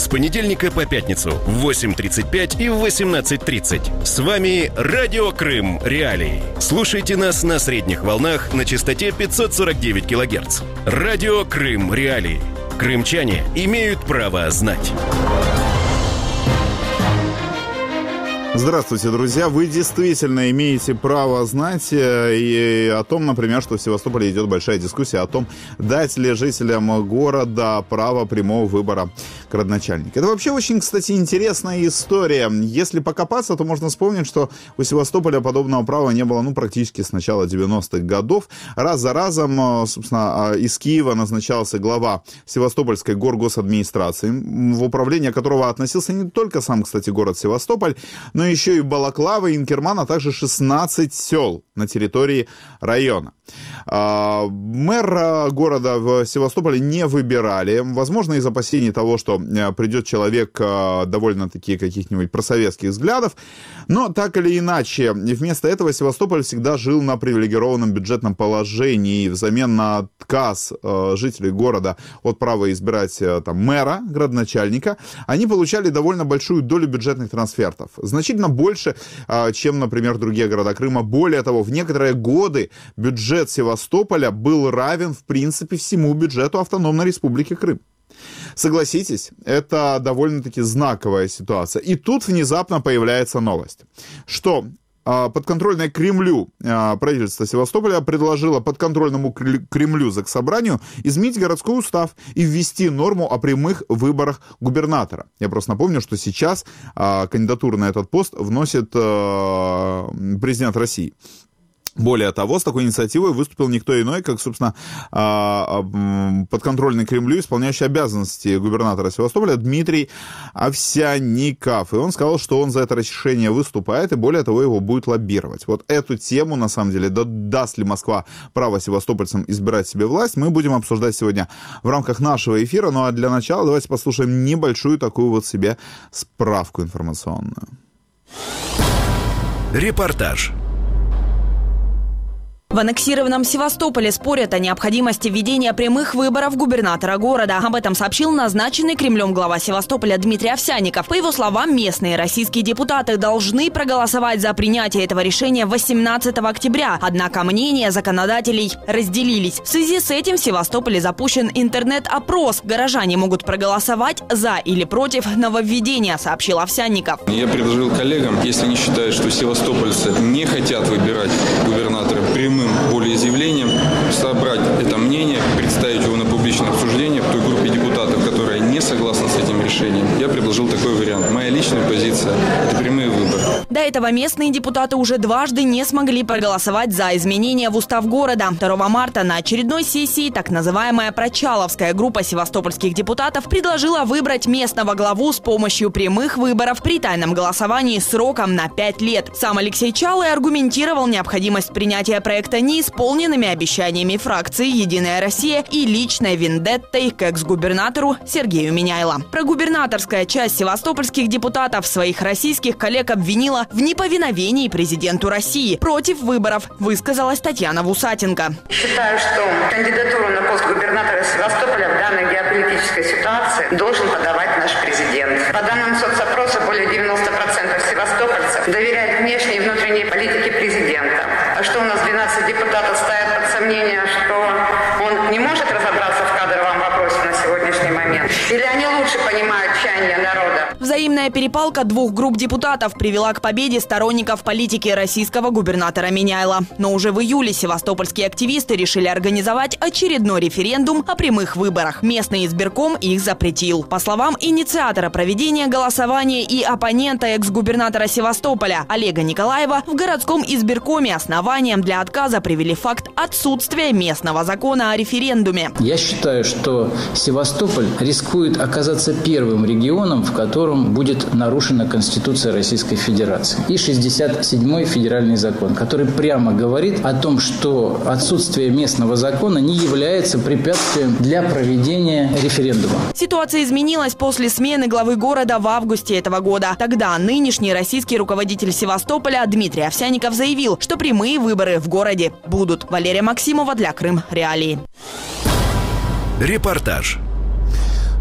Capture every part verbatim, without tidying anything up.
С понедельника по пятницу в восемь тридцать пять и в восемнадцать тридцать. С вами Радио Крым Реалии. Слушайте нас на средних волнах на частоте пятьсот сорок девять килогерц. Радио Крым Реалии. Крымчане имеют право знать. Здравствуйте, друзья. Вы действительно имеете право знать и о том, например, что в Севастополе идет большая дискуссия о том, дать ли жителям города право прямого выбора градоначальника. Это вообще очень, кстати, интересная история. Если покопаться, то можно вспомнить, что у Севастополя подобного права не было, ну, практически с начала девяностых годов. Раз за разом, собственно, из Киева назначался глава Севастопольской горгосадминистрации, в управление которого относился не только сам, кстати, город Севастополь, но еще и Балаклава, Инкерман, а также шестнадцать сел на территории района. Мэра города в Севастополе не выбирали. Возможно, из опасений того, что придет человек довольно-таки каких-нибудь просоветских взглядов. Но так или иначе, вместо этого Севастополь всегда жил на привилегированном бюджетном положении. И взамен на отказ жителей города от права избирать там, мэра, градоначальника, они получали довольно большую долю бюджетных трансфертов. Значительно больше, чем, например, другие города Крыма. Более того, в некоторые годы бюджет Севастополя был равен, в принципе, всему бюджету Автономной Республики Крым. Согласитесь, это довольно-таки знаковая ситуация. И тут внезапно появляется новость, что подконтрольное Кремлю правительство Севастополя предложило подконтрольному Кремлю Заксобранию изменить городской устав и ввести норму о прямых выборах губернатора. Я просто напомню, что сейчас кандидатуру на этот пост вносит президент России. Более того, с такой инициативой выступил никто иной, как, собственно, подконтрольный Кремлю, исполняющий обязанности губернатора Севастополя Дмитрий Овсянников. И он сказал, что он за это решение выступает, и более того, его будет лоббировать. Вот эту тему, на самом деле, даст ли Москва право севастопольцам избирать себе власть, мы будем обсуждать сегодня в рамках нашего эфира. Ну а для начала давайте послушаем небольшую такую вот себе справку информационную. Репортаж. В аннексированном Севастополе спорят о необходимости введения прямых выборов губернатора города. Об этом сообщил назначенный Кремлем глава Севастополя Дмитрий Овсянников. По его словам, местные российские депутаты должны проголосовать за принятие этого решения восемнадцатого октября. Однако мнения законодателей разделились. В связи с этим в Севастополе запущен интернет-опрос. Горожане могут проголосовать за или против нововведения, сообщил Овсянников. Я предложил коллегам, если они считают, что севастопольцы не хотят выбирать губернатора прямым волеизъявлением, собрать это мнение, представить его на публичное обсуждение в той группе депутатов, которая не согласна с этим решением. Я предложил такой вариант. Моя личная позиция – это прямые выборы. До этого местные депутаты уже дважды не смогли проголосовать за изменения в устав города. второго марта на очередной сессии так называемая Прочаловская группа севастопольских депутатов предложила выбрать местного главу с помощью прямых выборов при тайном голосовании сроком на пять лет. Сам Алексей Чалый аргументировал необходимость принятия проекта неисполненными обещаниями фракции «Единая Россия» и личной вендеттой к экс-губернатору Сергею Миняйло. Прогубернаторская часть севастопольских депутатов своих российских коллег обвинила в неповиновении президенту России. Против выборов высказалась Татьяна Вусатенко. Считаю, что кандидатуру на пост губернатора Севастополя в данной геополитической ситуации должен подавать наш президент. По данным соцопроса, более девяноста процентов севастопольцев доверяют внешней и внутренней политике президента. А что у нас двенадцать депутатов ставят под сомнение, что он не может разобраться в кадровом вопросе на сегодняшний момент? Или они лучше понимают чаяния народа? Взаимная перепалка двух групп депутатов привела к победе сторонников политики российского губернатора Миняйло. Но уже в июле севастопольские активисты решили организовать очередной референдум о прямых выборах. Местный избирком их запретил. По словам инициатора проведения голосования и оппонента экс-губернатора Севастополя Олега Николаева, в городском избиркоме основанием для отказа привели факт отсутствия местного закона о референдуме. Я считаю, что Севастополь рискует оказаться первым регионом, в котором будет нарушена Конституция Российской Федерации и шестьдесят седьмой федеральный закон, который прямо говорит о том, что отсутствие местного закона не является препятствием для проведения референдума. Ситуация изменилась после смены главы города в августе этого года. Тогда нынешний российский руководитель Севастополя Дмитрий Овсянников заявил, что прямые выборы в городе будут. Валерия Максимова для Крым Реалии. Репортаж.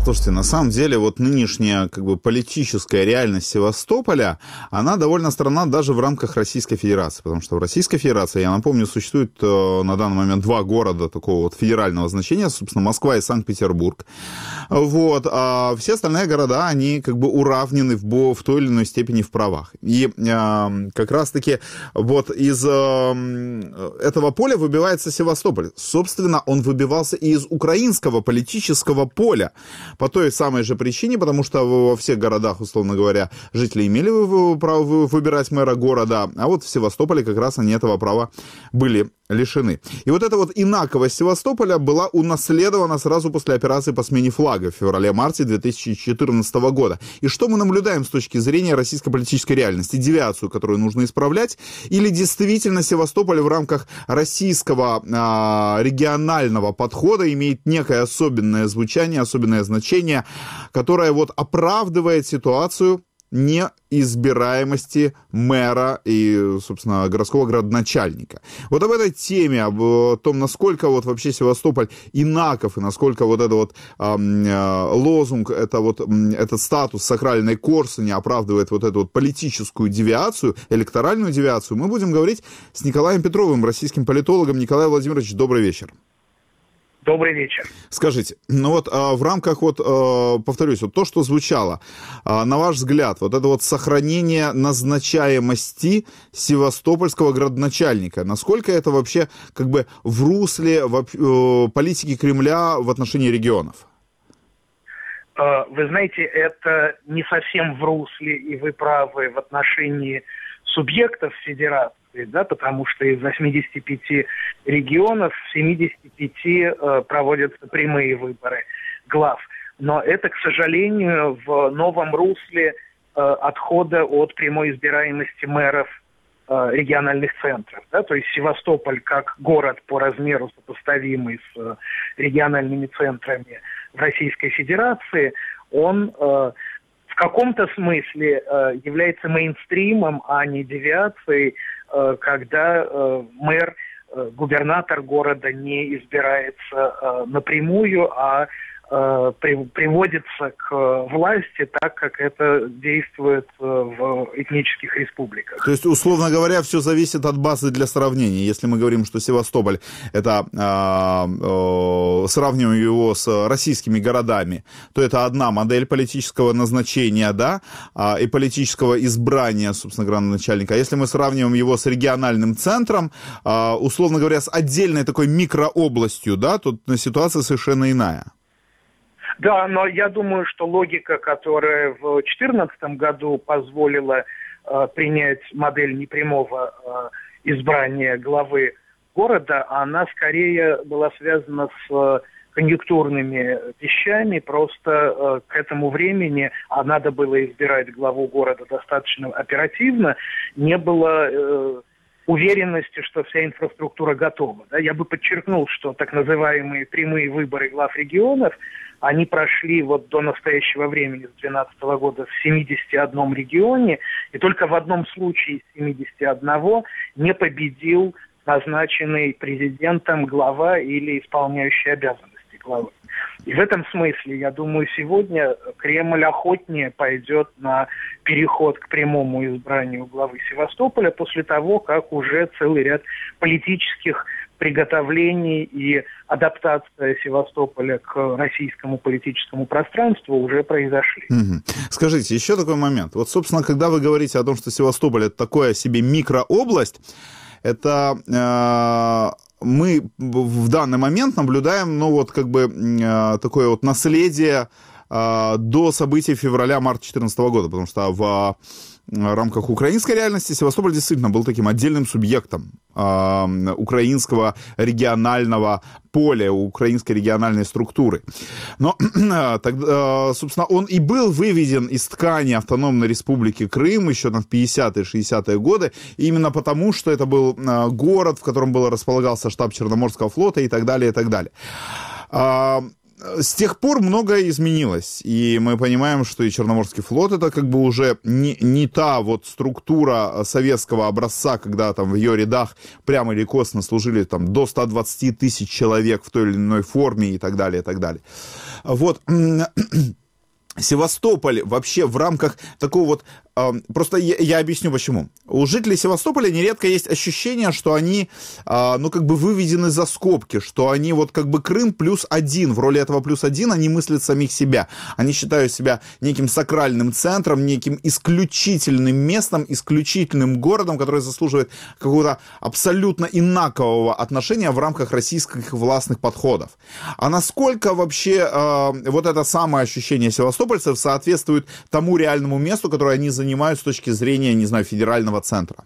Слушайте, на самом деле вот нынешняя как бы политическая реальность Севастополя, она довольно странна даже в рамках Российской Федерации, потому что в Российской Федерации, я напомню, существует э, на данный момент два города такого вот федерального значения, собственно, Москва и Санкт-Петербург. Вот, а все остальные города, они как бы уравнены в, в той или иной степени в правах. И э, как раз-таки вот из э, этого поля выбивается Севастополь. Собственно, он выбивался и из украинского политического поля. По той самой же причине, потому что во всех городах, условно говоря, жители имели право выбирать мэра города, а вот в Севастополе как раз они этого права были лишены. И вот эта вот инаковость Севастополя была унаследована сразу после операции по смене флага в феврале-марте две тысячи четырнадцатого года. И что мы наблюдаем с точки зрения российской политической реальности? Девиацию, которую нужно исправлять? Или действительно Севастополь в рамках российского а, регионального подхода имеет некое особенное звучание, особенное значение, которое вот оправдывает ситуацию неизбираемости мэра и, собственно, городского градоначальника. Вот об этой теме, об том, насколько вот вообще Севастополь инаков, и насколько вот этот вот э, лозунг, это вот, этот статус сакральной Корсуни оправдывает вот эту вот политическую девиацию, электоральную девиацию, мы будем говорить с Николаем Петровым, российским политологом. Николай Владимирович, добрый вечер. Добрый вечер. Скажите, ну вот а, в рамках, вот, а, повторюсь, вот то, что звучало, а, на ваш взгляд, вот это вот сохранение назначаемости севастопольского градоначальника, насколько это вообще как бы в русле в, э, политики Кремля в отношении регионов? Вы знаете, это не совсем в русле, и вы правы, в отношении субъектов федерации, да, потому что из восьмидесяти пяти регионов в семидесяти пяти э, проводятся прямые выборы глав. Но это, к сожалению, в новом русле э, отхода от прямой избираемости мэров э, региональных центров. Да? То есть Севастополь, как город по размеру сопоставимый с э, региональными центрами в Российской Федерации, он э, в каком-то смысле э, является мейнстримом, а не девиацией, э, когда э, мэр, э, губернатор города не избирается э, напрямую, а э, при, приводится к власти так, как это действует э, в этнических республиках. То есть, условно говоря, все зависит от базы для сравнения. Если мы говорим, что Севастополь, это э, э, сравниваем его с российскими городами, то это одна модель политического назначения, да, э, и политического избрания, собственно говоря, начальника. А если мы сравниваем его с региональным центром, э, условно говоря, с отдельной такой микрообластью, да, тут ситуация совершенно иная. Да, но я думаю, что логика, которая в две тысячи четырнадцатом году позволила э, принять модель непрямого э, избрания главы города, она скорее была связана с э, конъюнктурными вещами. Просто э, к этому времени, а надо было избирать главу города достаточно оперативно, не было э, уверенности, что вся инфраструктура готова. Да? Я бы подчеркнул, что так называемые прямые выборы глав регионов, они прошли вот до настоящего времени, с две тысячи двенадцатого года, в семидесяти одном регионе, и только в одном случае из семидесяти одного не победил назначенный президентом глава или исполняющий обязанности главы. И в этом смысле, я думаю, сегодня Кремль охотнее пойдет на переход к прямому избранию главы Севастополя после того, как уже целый ряд политических приготовлений и адаптация Севастополя к российскому политическому пространству уже произошли. Угу. Скажите, еще такой момент. Вот, собственно, когда вы говорите о том, что Севастополь — это такая себе микрообласть, это э, мы в данный момент наблюдаем, ну, вот как бы э, такое вот наследие э, до событий февраля-марта две тысячи четырнадцатого года, потому что в в рамках украинской реальности Севастополь действительно был таким отдельным субъектом э, украинского регионального поля, украинской региональной структуры. Но, тогда, собственно, он и был выведен из ткани автономной республики Крым еще там, в пятидесятые-шестидесятые годы, именно потому, что это был э, город, в котором был, располагался штаб Черноморского флота и так далее, и так далее. Э, с тех пор многое изменилось, и мы понимаем, что и Черноморский флот это как бы уже не, не та вот структура советского образца, когда там в ее рядах прямо или косвенно служили там до ста двадцати тысяч человек в той или иной форме и так далее, и так далее. Вот. Севастополь вообще в рамках такого вот... Э, просто я, я объясню почему. У жителей Севастополя нередко есть ощущение, что они, э, ну, как бы выведены за скобки, что они вот как бы Крым плюс один, в роли этого плюс один они мыслят самих себя. Они считают себя неким сакральным центром, неким исключительным местом, исключительным городом, который заслуживает какого-то абсолютно инакового отношения в рамках российских властных подходов. А насколько вообще э, вот это самое ощущение Севастополя соответствует тому реальному месту, которое они занимают с точки зрения, не знаю, федерального центра?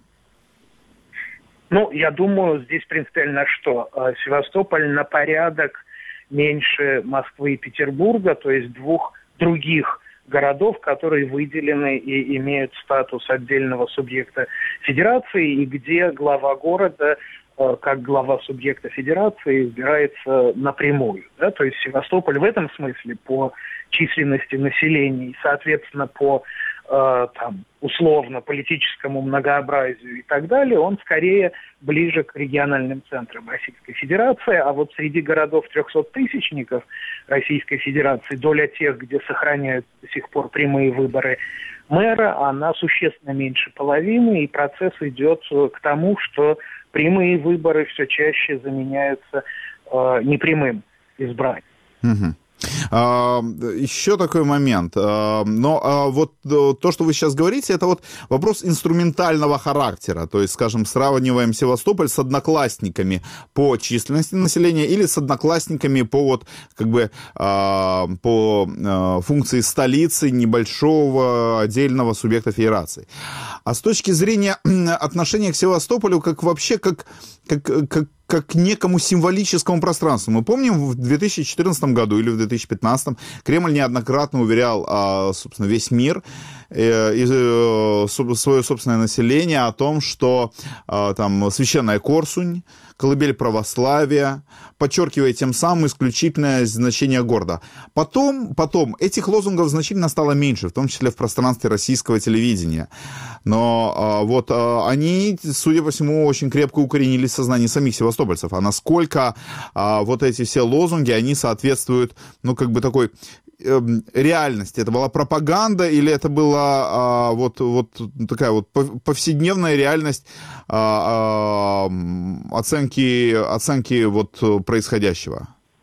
Ну, я думаю, здесь принципиально что? Севастополь на порядок меньше Москвы и Петербурга, то есть двух других городов, которые выделены и имеют статус отдельного субъекта федерации, и где глава города как глава субъекта федерации избирается напрямую. Да? То есть Севастополь в этом смысле по численности населения и, соответственно, по э, там, условно-политическому многообразию и так далее, он скорее ближе к региональным центрам Российской Федерации, а вот среди городов трехсоттысячников Российской Федерации доля тех, где сохраняют до сих пор прямые выборы мэра, она существенно меньше половины, и процесс идет к тому, что прямые выборы все чаще заменяются э, непрямым избранием. Угу. А, еще такой момент. А, но а, вот то, что вы сейчас говорите, это вот вопрос инструментального характера. То есть, скажем, сравниваем Севастополь с одноклассниками по численности населения или с одноклассниками по вот как бы а, по а, функции столицы небольшого отдельного субъекта федерации. А с точки зрения отношения к Севастополю, как вообще как как как как к некому символическому пространству. Мы помним, в две тысячи четырнадцатом году или в две тысячи пятнадцатом Кремль неоднократно уверял, собственно, весь мир и свое собственное население о том, что там священная Корсунь, колыбель православия, подчеркивая тем самым исключительное значение города. Потом, потом этих лозунгов значительно стало меньше, в том числе в пространстве российского телевидения. Но вот они, судя по всему, очень крепко укоренились в сознании самих севастопольцев. А насколько вот эти все лозунги, они соответствуют, ну, как бы такой реальности? Это была пропаганда или это была а, вот, вот такая вот повседневная реальность а, а, оценки, оценки вот происходящего?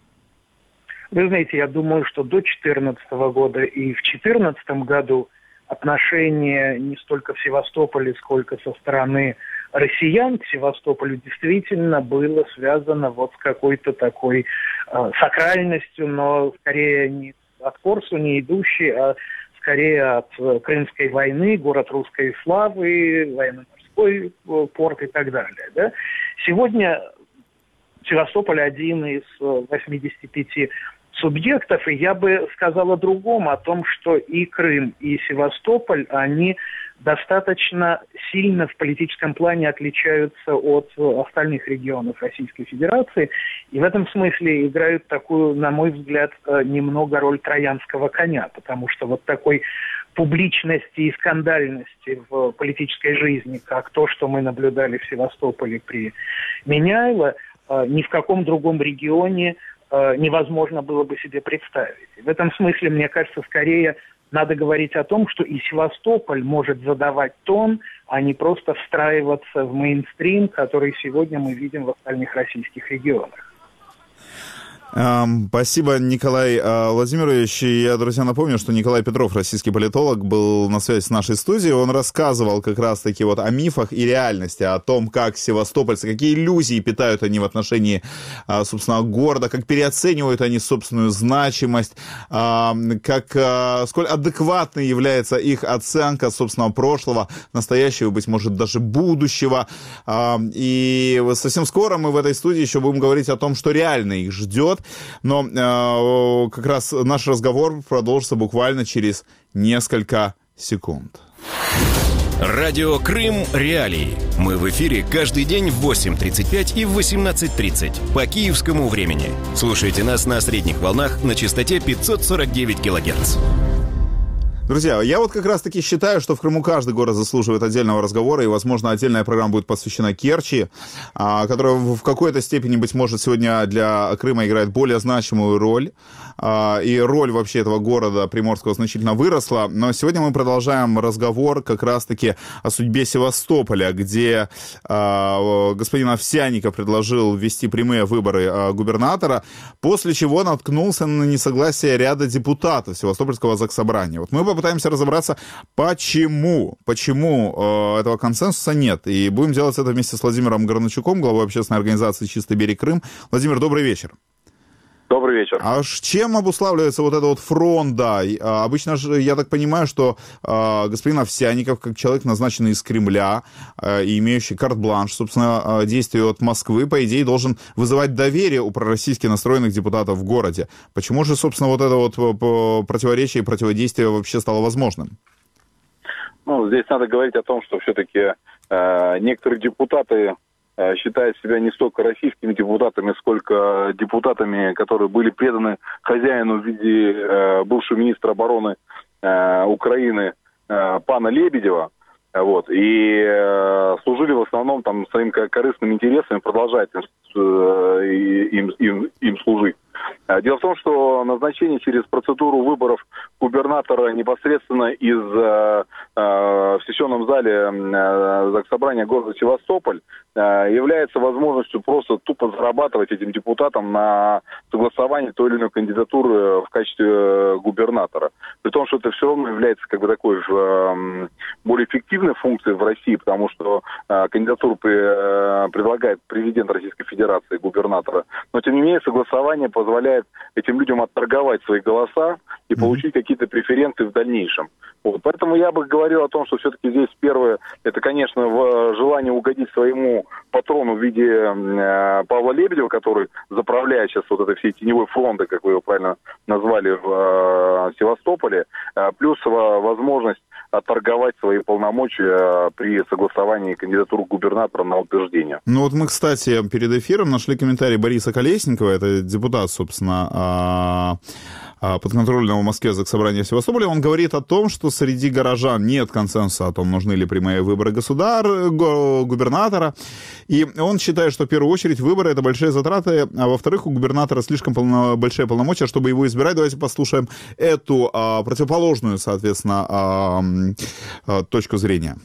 Вы знаете, я думаю, что до две тысячи четырнадцатого года и в две тысячи четырнадцатом году отношение не столько в Севастополе, сколько со стороны россиян к Севастополю действительно было связано вот с какой-то такой э, сакральностью, но скорее не от Корсуни идущей, а скорее от э, Крымской войны, город русской славы, военно-морской э, порт и так далее. Да? Сегодня Севастополь один из восьмидесяти пяти субъектов, и я бы сказал о другом, о том, что и Крым, и Севастополь, они достаточно сильно в политическом плане отличаются от остальных регионов Российской Федерации, и в этом смысле играют такую, на мой взгляд, немного роль троянского коня, потому что вот такой публичности и скандальности в политической жизни, как то, что мы наблюдали в Севастополе при Меняйло, ни в каком другом регионе невозможно было бы себе представить. В этом смысле, мне кажется, скорее надо говорить о том, что и Севастополь может задавать тон, а не просто встраиваться в мейнстрим, который сегодня мы видим в остальных российских регионах. Спасибо, Николай Владимирович. Я, друзья, напомню, что Николай Петров, российский политолог, был на связи с нашей студией. Он рассказывал как раз-таки вот о мифах и реальности, о том, как севастопольцы, какие иллюзии питают они в отношении, собственно, города, как переоценивают они собственную значимость, как, сколь адекватной является их оценка собственного прошлого, настоящего, быть может, даже будущего. И совсем скоро мы в этой студии еще будем говорить о том, что реально их ждет. Но э, как раз наш разговор продолжится буквально через несколько секунд. Радио Крым Реалии. Мы в эфире каждый день в восемь тридцать пять и в восемнадцать тридцать по киевскому времени. Слушайте нас на средних волнах на частоте пятьсот сорок девять килогерц. Друзья, я вот как раз-таки считаю, что в Крыму каждый город заслуживает отдельного разговора, и, возможно, отдельная программа будет посвящена Керчи, которая в какой-то степени, быть может, сегодня для Крыма играет более значимую роль, и роль вообще этого города Приморского значительно выросла. Но сегодня мы продолжаем разговор как раз-таки о судьбе Севастополя, где господин Овсянников предложил ввести прямые выборы губернатора, после чего наткнулся на несогласие ряда депутатов Севастопольского заксобрания. Вот мы попытаемся разобраться, почему, почему э, этого консенсуса нет. И будем делать это вместе с Владимиром Горночуком, главой общественной организации «Чистый берег Крым». Владимир, добрый вечер. Добрый вечер. А чем обуславливается вот этот вот фронт, да? А, обычно же, я так понимаю, что а, господин Овсянников, как человек, назначенный из Кремля, а, и имеющий карт-бланш, собственно, а, действий от Москвы, по идее, должен вызывать доверие у пророссийски настроенных депутатов в городе. Почему же, собственно, вот это вот противоречие и противодействие вообще стало возможным? Ну, здесь надо говорить о том, что все-таки э, некоторые депутаты считают себя не столько российскими депутатами, сколько депутатами, которые были преданы хозяину в виде э, бывшего министра обороны э, Украины э, пана Лебедева, вот, и э, служили в основном там своим корыстным интересам и продолжают им, э, им, им, им служить. Дело в том, что назначение через процедуру выборов губернатора непосредственно из э, э, в сессионном зале э, Заксобрания города Севастополь э, является возможностью просто тупо зарабатывать этим депутатам на согласование той или иной кандидатуры в качестве губернатора. При том, что это все равно является как бы такой э, более эффективной функцией в России, потому что э, кандидатуру при, э, предлагает президент Российской Федерации, губернатора. Но, тем не менее, согласование позволяет этим людям отторговать свои голоса и получить какие-то преференции в дальнейшем. Вот. Поэтому я бы говорил о том, что все-таки здесь первое, это, конечно, в желании угодить своему патрону в виде э, Павла Лебедева, который заправляет сейчас вот этой всей теневой фронты, как вы его правильно назвали, в э, Севастополе, э, плюс э, возможность отторговать свои полномочия при согласовании кандидатуры губернатора на утверждение. Ну вот мы, кстати, перед эфиром нашли комментарий Бориса Колесникова, это депутат, собственно, подконтрольного в Москве Заксобрания Севастополя. Он говорит о том, что среди горожан нет консенсуса о том, нужны ли прямые выборы государ, губернатора. И он считает, что в первую очередь выборы — это большие затраты, а во-вторых, у губернатора слишком полно, большие полномочия, чтобы его избирать. Давайте послушаем эту а, противоположную, соответственно, а, а, точку зрения.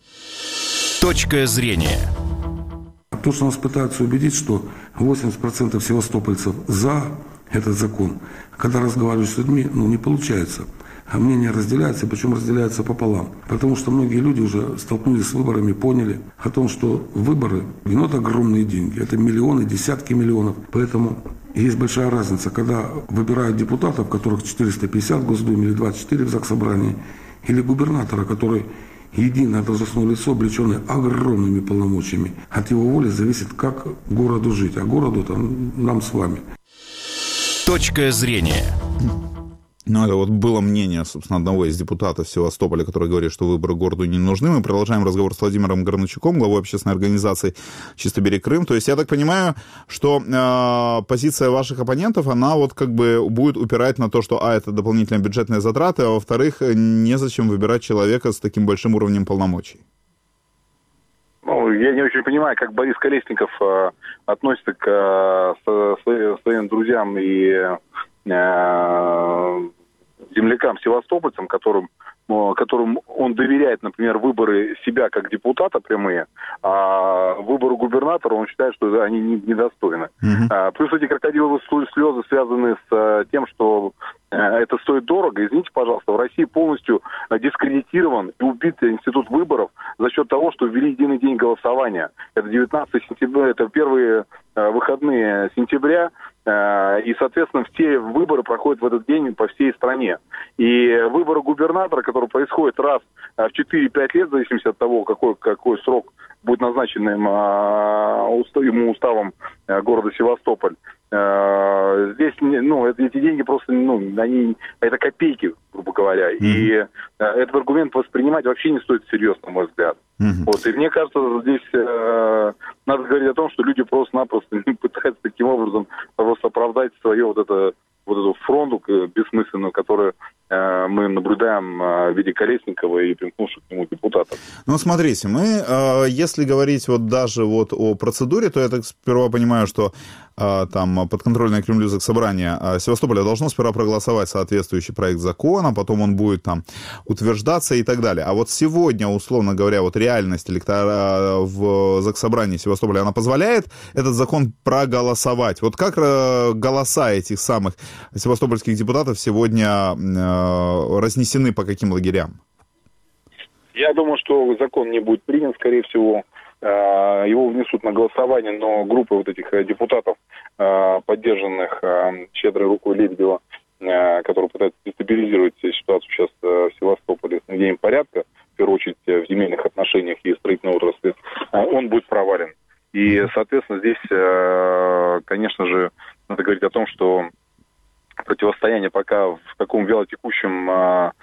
Точка зрения. То, что нас пытаются убедить, что восемьдесят процентов севастопольцев за этот закон, когда разговариваешь с людьми, ну, не получается. А мнения разделяются, причем разделяются пополам. Потому что многие люди уже столкнулись с выборами, поняли о том, что выборы, ну, это огромные деньги, это миллионы, десятки миллионов. Поэтому есть большая разница, когда выбирают депутатов, которых четыреста пятьдесят в Госдуме или двадцать четыре в Заксобрании, или губернатора, который единое должностное лицо, облеченное огромными полномочиями. От его воли зависит, как городу жить, а городу-то нам с вами. Точка зрения. Ну, это вот было мнение, собственно, одного из депутатов Севастополя, который говорит, что выборы городу не нужны. Мы продолжаем разговор с Владимиром Горночуком, главой общественной организации «Чистый берег Крым». То есть я так понимаю, что э, позиция ваших оппонентов, она вот как бы будет упирать на то, что, а, это дополнительные бюджетные затраты, а во-вторых, незачем выбирать человека с таким большим уровнем полномочий. Ну, я не очень понимаю, как Борис Колесников э, относится к э, со, со, своим друзьям и э, землякам, севастопольцам, которым, э, которым он доверяет, например, выборы себя как депутата прямые, а выборы губернатора он считает, что они недостойны. Mm-hmm. А, плюс эти крокодиловые слезы связаны с а, тем, что а, это стоит дорого. Извините, пожалуйста, в России полностью а, дискредитирован и убит институт выборов за счет того, что ввели единый день голосования. Это девятнадцатое сентября, это первые а, выходные сентября, а, и, соответственно, все выборы проходят в этот день по всей стране. И выборы губернатора, которые происходят раз в четыре-пять лет, в зависимости от того, какой, какой срок будет назначен им, а, уста, ему уставом а, города Севастополь. А, здесь, ну, эти деньги просто, ну, они, это копейки в грубо говоря. Mm-hmm. И э, этот аргумент воспринимать вообще не стоит всерьез, на мой взгляд. Mm-hmm. Вот. И мне кажется, здесь э, надо говорить о том, что люди просто-напросто пытаются таким образом просто оправдать свое вот это вот эту фронту бессмысленную, которую э, мы наблюдаем э, в виде Колесникова и примкнувших к нему депутатов. Ну, смотрите, мы, э, если говорить вот даже вот о процедуре, то я так сперва понимаю, что э, там подконтрольное Кремлю Заксобрание э, Севастополя должно сперва проголосовать соответствующий проект закона, потом он будет там утверждаться и так далее. А вот сегодня, условно говоря, вот реальность электора в Заксобрании Севастополя, она позволяет этот закон проголосовать. Вот как э, голоса этих самых севастопольских депутатов сегодня э, разнесены по каким лагерям? Я думаю, что закон не будет принят, скорее всего. Э, его внесут на голосование, но группа вот этих депутатов, э, поддержанных э, щедрой рукой Лебедева, э, которые пытаются дестабилизировать ситуацию сейчас э, в Севастополе с наведением порядка, в первую очередь в земельных отношениях и строительной отрасли, э, он будет провален. И, соответственно, здесь, э, конечно же, надо говорить о том, что противостояние пока в таком вялотекущем э,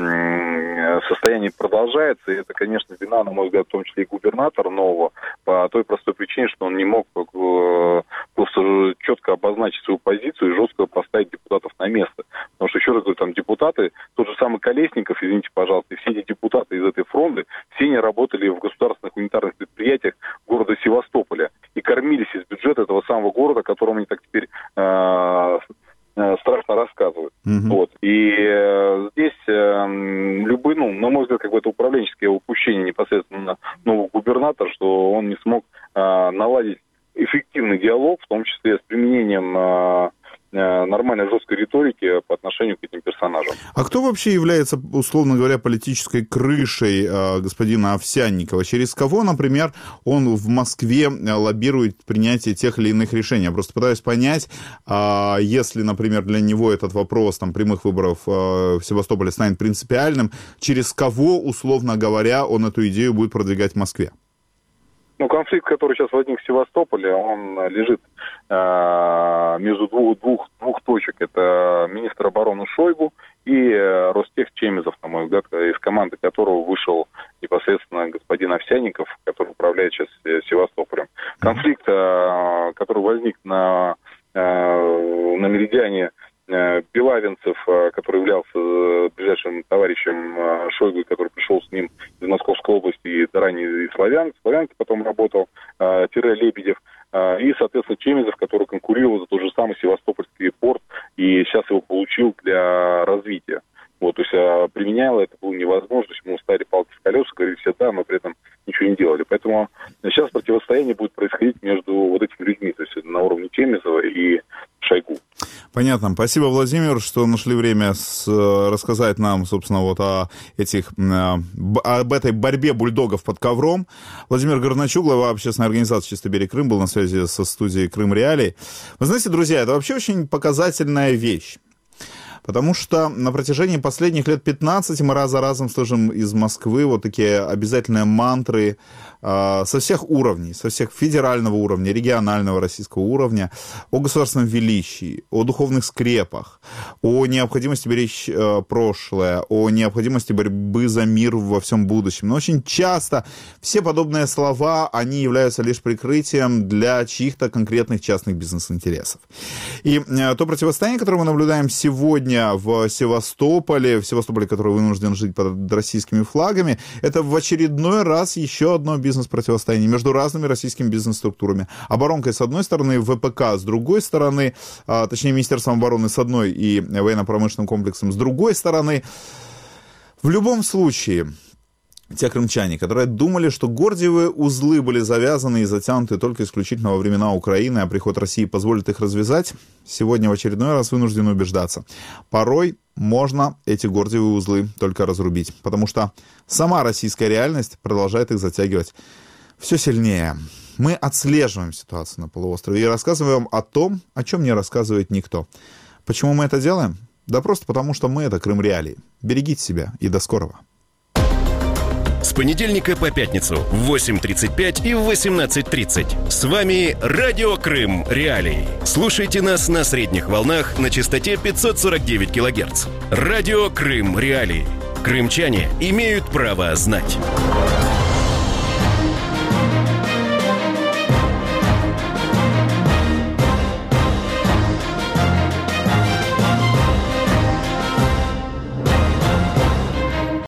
э, состоянии продолжается. И это, конечно, вина, на мой взгляд, в том числе и губернатора нового, по той простой причине, что он не мог э, просто четко обозначить свою позицию и жестко поставить депутатов на место. Потому что, еще раз говорю, там депутаты, тот же самый Колесников, извините, пожалуйста, и все эти депутаты из этой фронты, все они работали в государственных унитарных предприятиях города Севастополя и кормились из бюджета этого самого города, которому они так теперь э, страшно рассказывают. Uh-huh. Вот. И э, здесь э, любые, ну, на мой взгляд, как бы это управленческое упущение непосредственно нового губернатора, что он не смог э, наладить эффективный диалог, в том числе с применением э, нормальной жесткой риторики по отношению к этим персонажам. А кто вообще является, условно говоря, политической крышей э, господина Овсянникова? Через кого, например, он в Москве лоббирует принятие тех или иных решений? Я просто пытаюсь понять, э, если, например, для него этот вопрос там, прямых выборов э, в Севастополе станет принципиальным, через кого, условно говоря, он эту идею будет продвигать в Москве? Ну, конфликт, который сейчас возник в Севастополе, он лежит э, между двух, двух, двух точек. Это министр обороны Шойгу и э, Ростех Чемезов, на мой взгляд, из команды которого вышел непосредственно господин Овсянников, который управляет сейчас Севастополем. Конфликт, э, который возник на, э, на меридиане Белавинцев, который являлся ближайшим товарищем Шойгу, который пришел с ним из Московской области и ранее из Славян, Славянки потом работал, тире Лебедев, и, соответственно, Чемезов, который конкурировал за тот же самый Севастопольский порт и сейчас его получил для развития. Вот, то есть а, применяло это было невозможно, то есть ему ставили палки в колеса, говорили все да, но при этом ничего не делали. Поэтому сейчас противостояние будет происходить между вот этими людьми, то есть на уровне Чемезова и Шойгу. Понятно. Спасибо, Владимир, что нашли время с, рассказать нам, собственно, вот о этих, об этой борьбе бульдогов под ковром. Владимир Горначук, глава общественной организации «Чистый берег Крым», был на связи со студией «Крым Реалии». Вы знаете, друзья, это вообще очень показательная вещь. Потому что на протяжении последних лет пятнадцати мы раз за разом слышим из Москвы вот такие обязательные мантры э, со всех уровней, со всех федерального уровня, регионального российского уровня, о государственном величии, о духовных скрепах, о необходимости беречь э, прошлое, о необходимости борьбы за мир во всем будущем. Но очень часто все подобные слова, они являются лишь прикрытием для чьих-то конкретных частных бизнес-интересов. И э, то противостояние, которое мы наблюдаем сегодня в Севастополе, в Севастополе, который вынужден жить под российскими флагами, это в очередной раз еще одно бизнес-противостояние между разными российскими бизнес-структурами. Оборонкой с одной стороны, ВПК с другой стороны, а, точнее, Министерством обороны с одной и военно-промышленным комплексом с другой стороны. В любом случае, те крымчане, которые думали, что гордиевые узлы были завязаны и затянуты только исключительно во времена Украины, а приход России позволит их развязать, сегодня в очередной раз вынуждены убеждаться. Порой можно эти гордиевые узлы только разрубить, потому что сама российская реальность продолжает их затягивать все сильнее. Мы отслеживаем ситуацию на полуострове и рассказываем о том, о чем не рассказывает никто. Почему мы это делаем? Да просто потому, что мы — это Крым Реалии. Берегите себя и до скорого. понедельника по пятницу в восемь тридцать пять и в восемнадцать тридцать. С вами Радио Крым Реалии. Слушайте нас на средних волнах на частоте пятьсот сорок девять килогерц. Радио Крым Реалии. Крымчане имеют право знать.